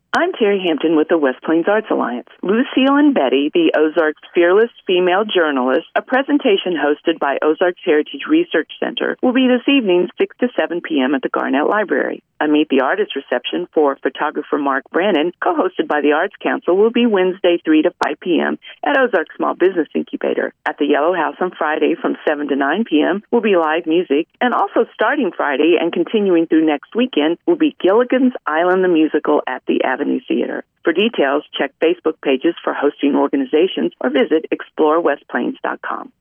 I'm Terry Hampton with the West Plains Arts Alliance. Lucille and Betty, the Ozarks' fearless female journalists, a presentation hosted by Ozarks Heritage Research Center, will be this evening 6 to 7 p.m. at the Garnett Library. A Meet the Artist reception for photographer Mark Brannon, co-hosted by the Arts Council, will be Wednesday 3 to 5 p.m. at Ozarks Small Business Incubator. At the Yellow House on Friday from 7 to 9 p.m. will be live music, and also starting Friday and continuing through next weekend will be Gilligan's Island the Musical at the Avenue Theater. For details, check Facebook pages for hosting organizations or visit explorewestplains.com.